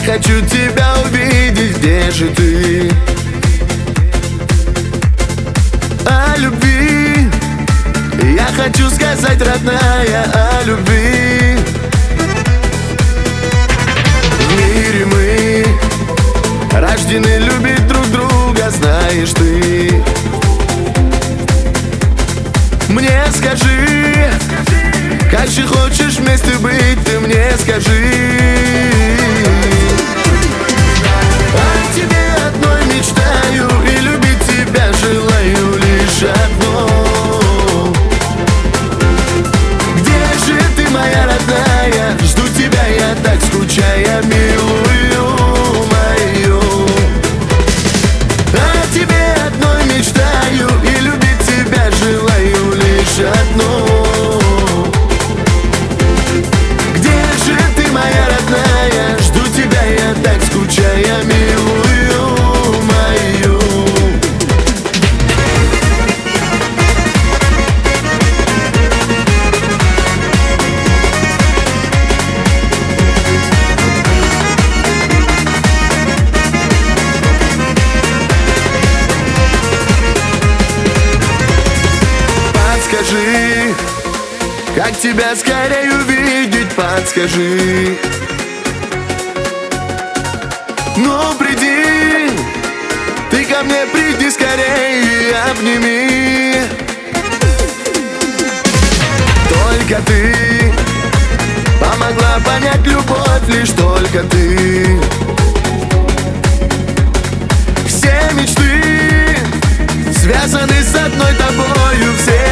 хочу тебя увидеть, где же ты? О любви я хочу сказать, родная, о любви. В мире мы рождены любить друг друга, знаешь ты. Мне скажи, как же хочешь вместе быть, ты мне скажи. О тебе одной мечтаю и любить тебя желаю лишь одно. Где же ты, моя родная? Жду тебя я так, скучая, милую мою. О тебе одной мечтаю и любить тебя желаю лишь одно. Где же ты, моя родная? Жду тебя я так, скучая, милую мою. Подскажи, как тебя скорее увидеть, подскажи. Ну приди, ты ко мне приди скорее и обними. Только ты помогла понять любовь, лишь только ты. Все мечты связаны с одной тобою, все